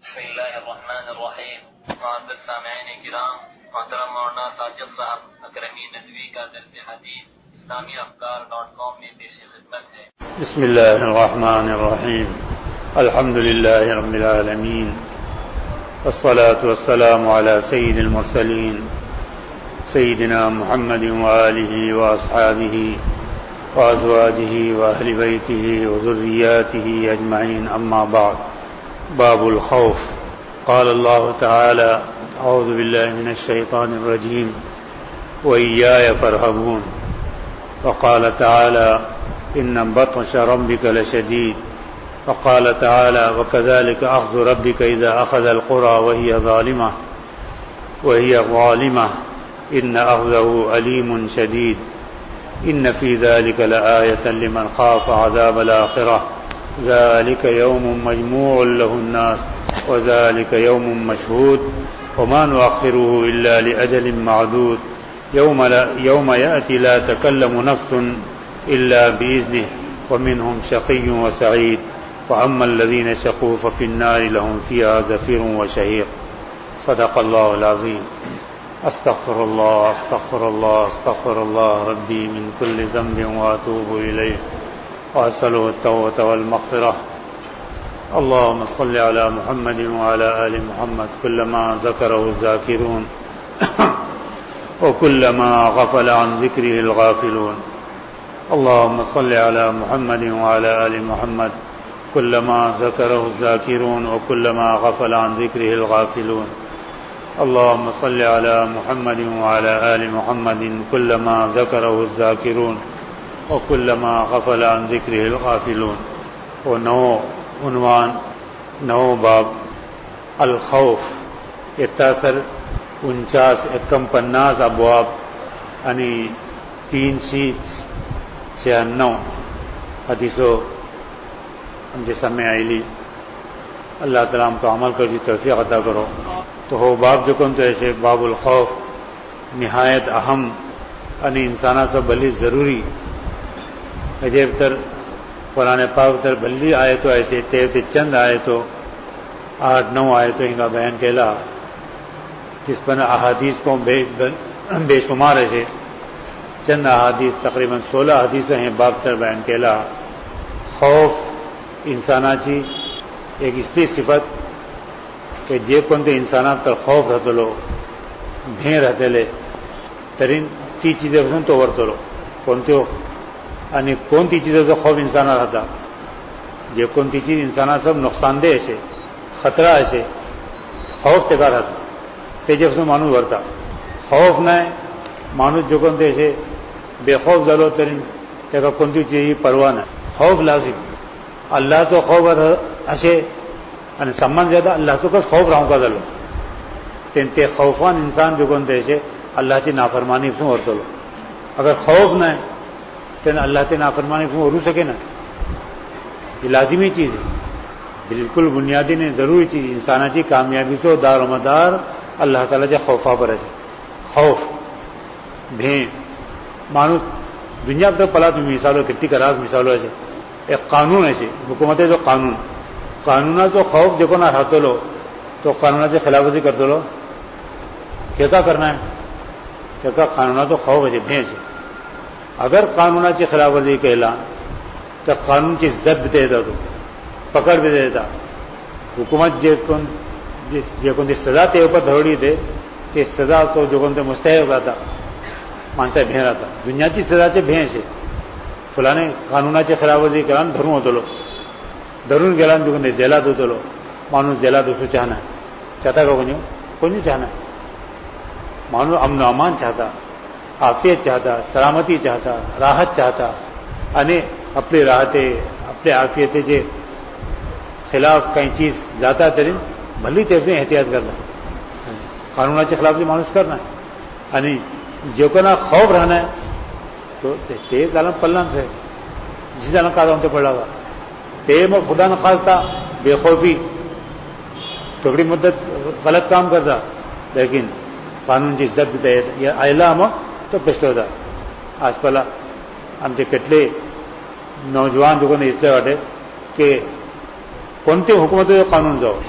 بسم اللہ الرحمن الرحیم. معزز سامعین کرام، محترم مولانا ساجد صاحب اکرمی ندوی کا درس حدیث اسلامی افکار.com میں پیش خدمت ہے. بسم اللہ الرحمن الرحیم. الحمد للہ رب العالمین، والصلاة والسلام على سید المرسلین سیدنا محمد وآلہ واصحابہ وازواجہ واہل بیتہ وذریاتہ اجمعین. اما بعد. باب الخوف. قال الله تعالى: أعوذ بالله من الشيطان الرجيم وإياي فارهبون. وقال تعالى: إن بطش ربك لشديد. وقال تعالى: وكذلك أخذ ربك إذا أخذ القرى وهي ظالمة إن أخذه أليم شديد. إن في ذلك لآية لمن خاف عذاب الآخرة ذلك يوم مجموع له الناس وذلك يوم مشهود وما نؤخره إلا لأجل معدود يوم يأتي لا تكلم نفس إلا بإذنه ومنهم شقي وسعيد وأما الذين شقوا ففي النار لهم فيها زفير وشهيق. صدق الله العظيم. استغفر الله ربي من كل ذنب وأتوب إليه وأسأله التوبة والمغفرة. اللهم صل على محمد وعلى آل محمد كلما ذكره الذاكرون وكلما غفل عن ذكره الغافلون. اللهم صل على محمد وعلى آل محمد كلما ذكره الذاكرون وكلما غفل عن ذكره الغافلون. اللهم صل على محمد وعلى آل محمد كلما ذكره الذاكرون وكلما غفل عن ذكره الغافلون. نو باب الخوف. 49 ابواب یعنی 396 حدیثوں جیسا میں آئیلی. اللہ تعالیٰ ہم کو عمل کر دی توفیق عطا کرو. تو ہو باب جو کن تو ایسے باب الخوف نہایت اہم یعنی انسانہ سے بلی ضروری عجیب تر قرآن پاک تر بلی آئے تو ایسے تیرتے چند آئے تو 8-9 آئے تو ان کا بیان کہلا جس پر احادیث کو بے شمار ایسے چند احادیث تقریباً 16 حدیثیں ہیں باب تر بیان کہلا. خوف انسانہ چی ایک استی صفت کہ جے کون تے انسانات پر خوف رہتے لو بھین رہتے لے ترین تی چیزیں پسند تو ورتے لو کونتے ہو یعنی کون تی چیزیں تو خوف انسانہ رہتا جے کون تی چیز انسانہ سب نقصان دہ ایسے خطرہ ایسے خوف تے کا رہتا تے جب سے مانوس ورتا خوف نہ ہے مانوس جو کون تے ایسے بے خوف ضرور ترین تے کا کون تی چیز پرواہ نہ خوف لازم. اللہ تو خوف ایسے یعنی سمان زیادہ اللہ تو کس خوف رہوں کا ضرور تین تے خوفان انسان جو کون تے ایسے اللہ کی نافرمانی سے ورتو لو. اگر خوف نہ ہے تین اللہ تے نافرمانی کو رو سکے نا. یہ لازمی چیز ہے بالکل بنیادی نے ضروری چیز انسانہ کی کامیابی سے دار و مدار اللہ تعالیٰ کے خوفا پر ہے. خوف بھین مانوس دنیا تک پلا تو مثالوں کتنی کراس مثالوں ایسے ایک قانون ایسے حکومت ہے جو قانون تو خوف دیکھو نہ ہاتھوں لو تو قانون سے خلاف ورزی کر دو لو کیا کرنا ہے کیا قانون تو خوف ہے بھین سے. اگر قانون کی خلاف ورزی کہلا تو قانون کی ضد دے دیتا تو پکڑ بھی دے دیتا. حکومت جو کون سزا تے اوپر دھوڑی دے کہ سزا تو جو کون مستحق رہتا مانتا ہے بھین رہتا. دنیا کی سزا سے بھین سے فلانے قانون کی خلاف ورزی کران دھروں ہوتا لو دھرون گیلان جو کون جیلا دو تو لو مانو جیلا دو سو چاہنا ہے چاہتا کہ کوئی نہیں چاہنا ہے. مانو امن و امان چاہتا عافیت چاہتا سلامتی چاہتا راحت چاہتا یعنی اپنی راحتیں اپنے عافیت کے خلاف کئی چیز زیادہ ترین بھلی تیزیں احتیاط کرنا قانون کے خلاف بھی مانوس کرنا ہے یعنی جو کو نا خوف رہنا ہے تو تیز عالم پلن سے جس عالم کا سے پڑا گا تیز میں خدا نہ خاصتا بے خوفی تھوڑی مدت غلط کام کرتا لیکن قانون کی عزت دے یا علام تو بیسٹ ہوتا. آج پہلا ہم سے کتنے نوجوان جو اس لیے واٹے کہ کونتے حکومت جو قانون جو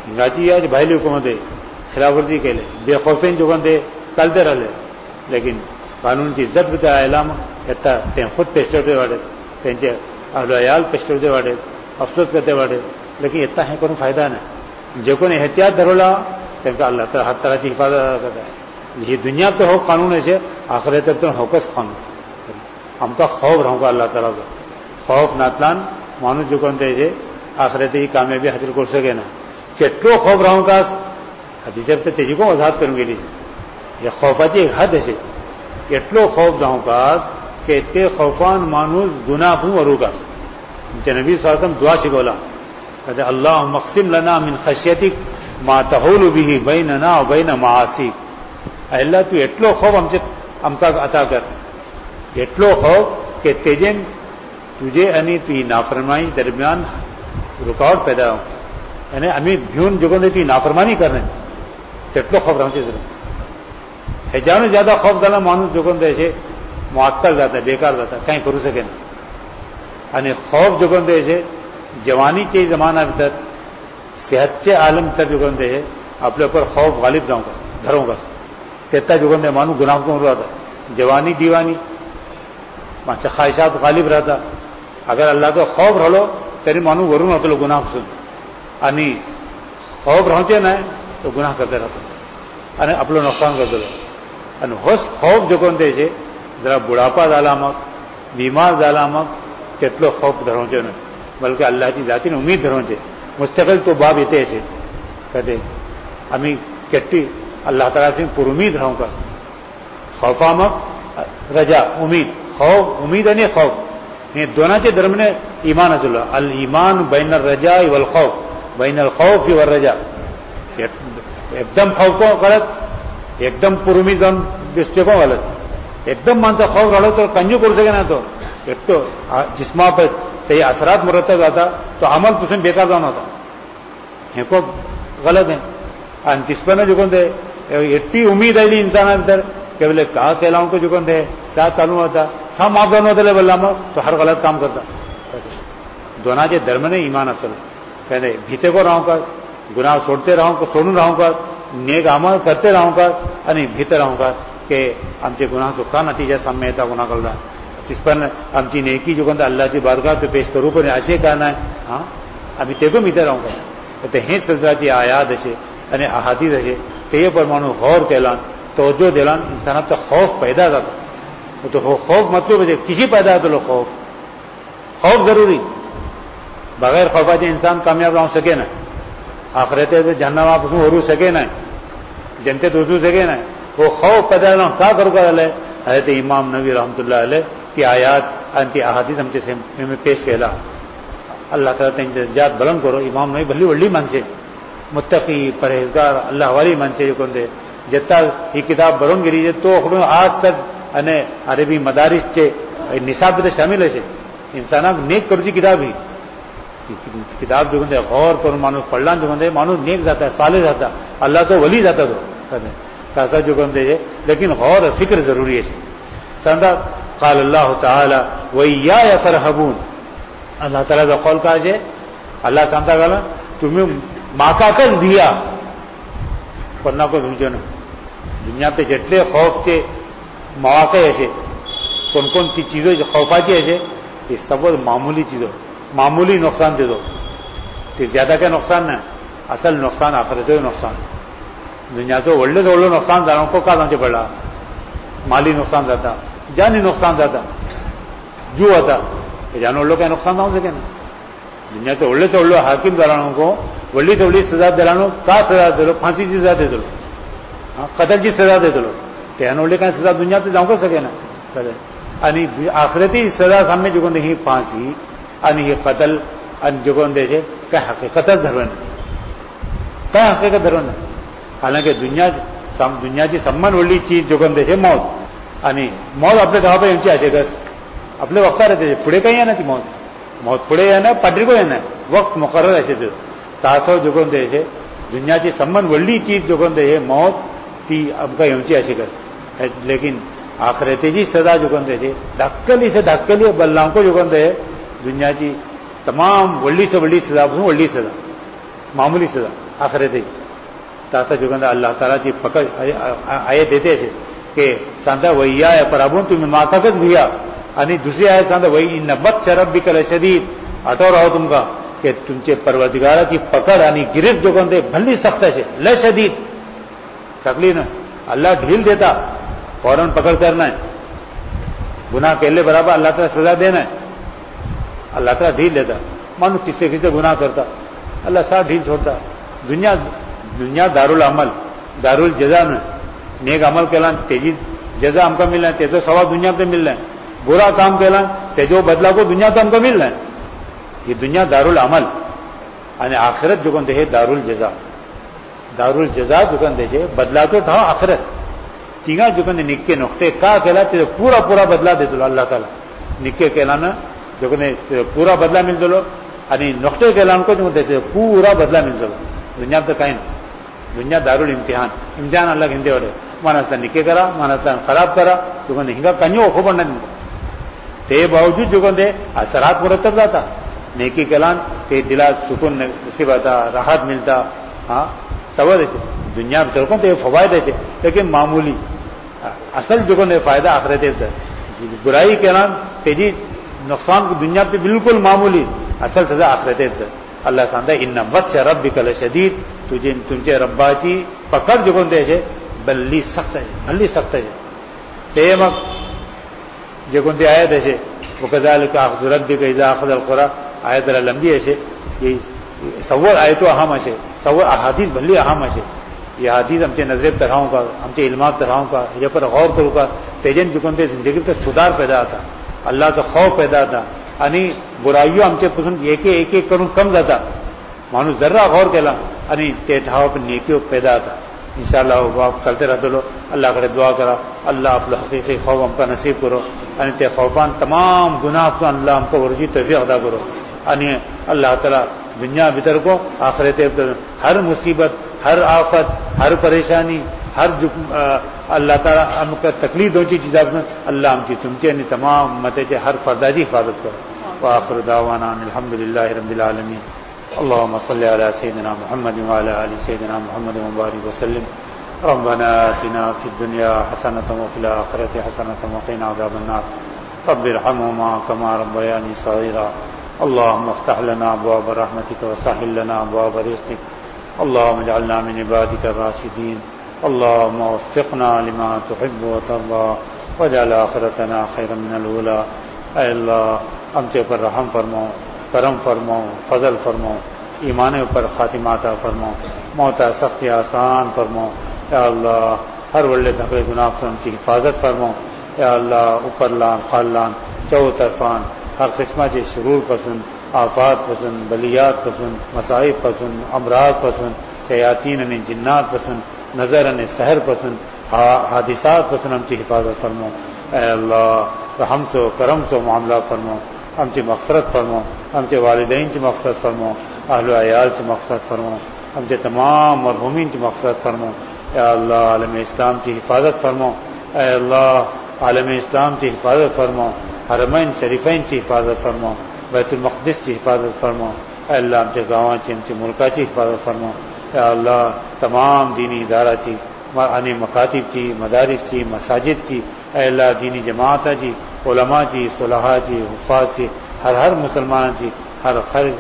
ಹಿಂಗಾಚಿ ಯಾಜ್ ಬಾಯ್ಲಿ ಹುಕುಮದೆ खिलाफवर्जी केले बेखौफेन जुगंदे चलते रहे लेकिन कानून की इज्जत भी एलाम एता ते खुद पेस्टरते वाडे त्यांचे अहलयाल पेस्टरते वाडे अफसोस करते वाडे लेकिन इतना है कोई फायदा नहीं जो कोणी एहतियात धरवला त्यांचा अल्लाह ताला हर तरह की हिफाजत करता है ये दुनिया तो हो कानून है आखिरत तो होकस कानून आमका खौफ रहूंगा अल्लाह ताला का खौफ नातलान मानुस जुगंदे है आखिरत ही कामयाबी हासिल कर सके ना केटलो खौफ रहूंगा हदीजर ते तेजी को वजाहत करून गेली या खौफाची एक हद असे एटलो खौफ जाऊ का की ते खौफान माणूस गुन्हा वरू का तुमच्या नबी सल्लल्लाहु दुआ शिकवला कहते अल्लाह मक्सिम लना मिन खशियतिक मा तहूलु बिही बैनना व बैन माआसिक अल्लाह तू एटलो खौफ आमका अता कर एटलो खौफ के तेजेन तुझे आणि ती नाफरमानी दरम्यान रुकावट पैदा हो यानी आम्ही भिवून जुगोन ती नाफरमानी करणे तेटलो खौफ राहते जरूर ह्याच्यानं ज्यादा खौफ झाला माणूस जुगोन द्यायचे मुअत्तल जाता बेकार जाता काही करू सकेन आणि खौफ जुगोन द्यायचे जवानीचे जमाना भितर सेहतचे आलम भितर जुगोन द्यायचे आपल्या ऊपर खौफ गालिब जाऊंगा धरूंगा तेता जुगोन द्या माणूस गुनाह करून राहता जवानी दीवानी माझ्या ख्वाहिशात गालिब राहता अगर अल्लाहचा खौफ राहिलो तरी माणूस वरून होतो गुन्हा पासून आणि खौफ राहते नाही तो गुन्हा करते राहतो आणि आपलं नुकसान करतो आणि होच खौफ जुगोन द्यायचे जरा बुढापा झाला मग बीमार झाला मग तेटलो खौफ धरवचे नाही बल्कि अल्लाहची जातीने उम्मीद धरवचे मुस्तकिल तो बाब येते असे कहते आम्ही केट्टी अल्लाह ताला पुरुमीद राहू का खौफा मग रजा उमीद खौफ उमीद आणि खौफ हे दोनाचे दरम्यान ईमान असलो अल ईमान बैन रजा वल खौफ बैन अल खौफ व रजा एकदम खौफ को गलत एकदम पुरुमीद जाऊन दिसते को गलत एकदम माणसा खौफ राहिलो तर कंजू करू सके ना तो एकटो जिस्मा पर ते असरात मुरतब जाता तो अमल पासून बेकार जाऊन होता हे खूप गलत आहे आणि तिसपन्न जुकून ते इतकी उम्मीद आली इंसाना भीतर कि बोले का केला उनको जुकून ते साथ चालू होता हा माफ जाऊन होता बोलला मग तो हर गलत काम करता दोनाचे दरम्यान ईमान असलं कहते भीते को राहू का गुनाह सोडते राहू का सोडून राहू का नेक अमल करते राहू का आणि भीते राहू का कि आमचे गुनाह तो का नतीजा सामने येता गुन्हा करला तिस पण आमची नेकी जुगंत अल्लाहची बारगाह पे पेश करू पण असे का नाही हां आम्ही ते पण इथे राहू का तर हे सजाची आयात असे आणि अहादीस असे ते परमाणु गौर केला तवज्जो दिला इंसानात खौफ पैदा जातो तो खौफ मतलब है किसी पैदा होतो खौफ खौफ जरूरी बगैर खौफाचे इंसान कामयाब राहू सके ना आखिरते जहन्नमापासून वरू सके नाही जनतेत उतरू सके नाही वो खौफ पैदा का करू का झालंय हजरत इमाम नबी रहमतुल्लाह अलैह ती आयात आणि ती अहादीस आमचे पेश केला अल्लाह ताला त्यांचे जात बुलंद करो इमाम नबी भली वडली माणसे मुत्तकी परहेजगार अल्लाह वाली माणसे कोणते जितना ही किताब बरोवन गेली तो आज तक અને અરબી મદારિસ છે નિસાબ में शामिल है इंसानाक नेक करूची किताब ही किताब जो म्हणते गौर करून माणूस पडला जो म्हणते माणूस नेक जाता साले जाता अल्लाह तो वली जाता तो ऐसा जो म्हणते लेकिन गौर फिक्र जरूरी है समझा قال الله تعالى وإياي فرهبون अल्लाह ताला का कौल का है अल्लाह सांगता गाला तुम्ही माकाकच भिया पण नको भिजो ना दुनिया पे जेटले खौफचे मौके ऐसे कौन कौन सी चीज़ें जो खौफाची ऐसे ये सब मामूली चीज़ों मामूली नुकसान दे दो तो ज़्यादा क्या नुकसान ना असल नुकसान आखिरत नुकसान दुनिया तो वल्ले नुकसान झालं को का सांगते पडला माली नुकसान जाता जानी नुकसान जाता जीव होता जान वडलो काय नुकसान जाऊ सके ना दुनिया तो वडले हाकीम झाला को वडली तेवढी सजा दिला का सजा दिलो फांसीची सजा देतो कतलची सजा देतो त्यानं वडले काय सजा दुनियात जाऊ का सके ना आणि आखिरती सजा सामने जुगोन ही फांसी आणि हे कतल आणि जुगोन द्यायचे काय हकीकतच धरवण काय हकीकत धरवण हालांकि दुनियाची सम्मान वडली चीज जुगोन द्यायचे मौत आणि मौत आपल्या गावात यांची असेकच आपले वक्तार आहे पुढे काही आहे ना ती मौत पुढे आहे ना पाटरी को आहे ना वक्त मुकर्रर असे तासव जुगोन द्यायचे दुनियाची सम्मान वडली चीज जुगोन द्यायचे मौत ती आमका येऊची असेकच लेकिन आखिरतेची सजा जुगोन द्यायचे धाक्कली से धाक्कली बल्लां को जुगोन दे दुनियाची तमाम वडली से वडली सजा वडली सजा मामूली सजा آخرت تاسا جو کہ اللہ تعالیٰ کی پکڑ آئے دیتے تھے کہ ساندا وہی آیا پرابون تمہیں ماتکت بھیا یعنی دوسری آئے ساندا وہی نبت چرب بھی کل شدید اٹو رہو تم کا کہ تم سے پروردگارہ کی پکڑ یعنی گرفت جو کہ بھلی سخت ہے ل شدید تکلیف اللہ ڈھیل دیتا فوراً پکڑ کرنا ہے گناہ کے لیے برابر اللہ تعالیٰ سزا دینا ہے اللہ تعالیٰ ڈھیل دیتا مانو کس سے گناہ کرتا اللہ ساتھ ڈھیل چھوڑتا دنیا دارالعمل دارالجزا میں نیک عمل کہلان تیجی جزا ہم کو مل رہا ہے تیجو ثواب دنیا پہ مل رہا ہے برا کام کہلان تیجو بدلا کو دنیا پہ ہم کو مل رہا ہے یہ دنیا دارالعمل یعنی آخرت جو کون دے دارالجزا دارالجزا جو کون دے بدلا تو تھا آخرت تینگا جو کون نکے نقطے کا کہلا تیجو پورا پورا بدلا دے دو اللہ تعالیٰ نکے کہلانا جو کون پورا بدلا مل دو یعنی نقطے کہلان کو جو دیتے پورا بدلا مل دو دنیا تو کہیں دنیا دارول امتحان امتحان اللہ ہندے ہو رہے مانا تا نکے کرا مانا تا خراب کرا جو کہ ہنگا کنیو خوب نہ تے باوجود جو کہ اثرات مرتب رہتا نیکی کلان کہ دلا سکون نصیب آتا راحت ملتا ہاں سب دیتے دنیا میں چلکوں تو یہ فوائد دیتے لیکن معمولی اصل جو کہ فائدہ آخرت برائی کلان تیجی نقصان کو دنیا پہ بالکل معمولی اصل سزا آخرت اللہ ساندہ ان بطش ربک لشدید تجھے تمچے ربا کی پکڑ جو کون دے بلی سخت ہے بلی سخت ہے تیمک جو کون دے آیت ہے وکذالک اخذ ربک اذا اخذ القرى آیت لمبی ہے یہ سور آیتو اہم ہے سور احادیث بلی اہم ہے یہ حدیث ہم سے نظر طرحوں کا ہم سے علمات طرحوں کا یہ پر غور کروں کا تیجن جو کون دے زندگی تو سدھار پیدا تھا اللہ کا خوف پیدا تھا یعنی برائیوں ہم سے پسند ایک ایک کروں کم جاتا مانوس ذرہ غور کہلا یعنی ٹھاؤ پہ نیکیوں پیدا تھا انشاءاللہ آپ چلتے رہتے لو اللہ کرے دعا کرا اللہ آپ حقیقی خوف ہم کا نصیب کرو یعنی تے خوفان تمام گناہ کو اللہ ہم کو ورزی توفیق ادا کرو یعنی اللہ تعالیٰ دنیا بھیتر کو آخرت ہر مصیبت ہر آفت ہر پریشانی ہر اللہ تعالیٰ ہم کا تکلیف ہوتی چیزیں اللہ ہم کی تم یعنی تمام متے ہر فردادی حفاظت کرو وآخر دعوانا الحمدللہ رب العالمین اللهم صل على سيدنا محمد وعلى آل سيدنا محمد وبارك وسلم ربنا آتنا في الدنيا حسنة وفي الآخرة حسنة وقنا عذاب النار رب ارحمهما كما ربياني صغيرا اللهم افتح لنا أبواب رحمتك وسهل لنا أبواب رزقك اللهم اجعلنا من عبادك الراشدين اللهم وفقنا لما تحب وترضى واجعل آخرتنا خيرا من الأولى اے اللہ ہم سے پر رحم فرماؤ کرم فرماؤ فضل فرماؤ ایمان پر خاتمہ عطا فرماؤ موت سختی آسان فرماؤ یا اللہ ہر ولے دھکڑے گناہ سے ان کی حفاظت فرماؤ یا اللہ اوپر لان خال لان چو طرفان ہر قسم کے شرور پسند آفات پسند بلیات پسند مصائب پسند امراض پسند شیاطین نے جنات پسند نظر نے سحر پسند حادثات پسند ہم کی حفاظت فرماؤ اے اللہ رحم سے کرم سے معاملہ فرماؤ ہم سے مغفرت فرماؤ ہم سے والدین کی مغفرت فرماؤ اہل و عیال سے مغفرت فرماؤ ہم سے تمام مرحومین کی مغفرت فرماؤ اے اللہ عالم اسلام کی حفاظت فرماؤ اے اللہ عالم اسلام کی حفاظت فرماؤ حرمین شریفین کی حفاظت فرماؤ بیت المقدس کی حفاظت فرماؤ اے اللہ ہم سے گاواں کی ہم سے ملکہ کی حفاظت فرماؤ اے اللہ تمام دینی ادارہ کی یعنی مکاتب کی مدارس کی مساجد کی اے اللہ دینی جماعت جی علماء جی صلحاء جی حفاظ جی ہر مسلمان جی ہر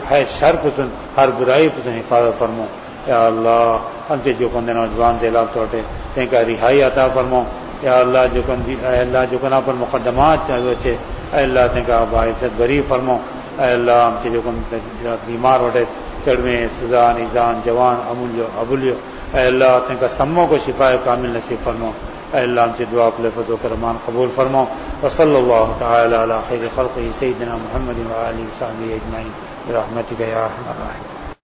شر پسند ہر برائی پسند حفاظت فرماؤ یا اللہ ہم سے جو کن نوجوان سے لاب توٹے ان کا رہائی عطا فرماؤ یا اللہ جو کن اے اللہ جو کن پر مقدمات چاہیے اے اللہ تین کا باعزت بری فرماؤ اے اللہ ہم سے جو کن بیمار ہوتے چڑھویں سزان ایزان جوان ابولیو اے اللہ تین کا سموں کو شفا کامل نصیب فرماؤ اے اللہ ہم سے دعا فضل و کرمان قبول فرماؤ وصلی اللہ تعالی علی خیر خلقہ سیدنا محمد و آلہ و صحبہ اجمعین برحمتک یا ارحم الراحمین.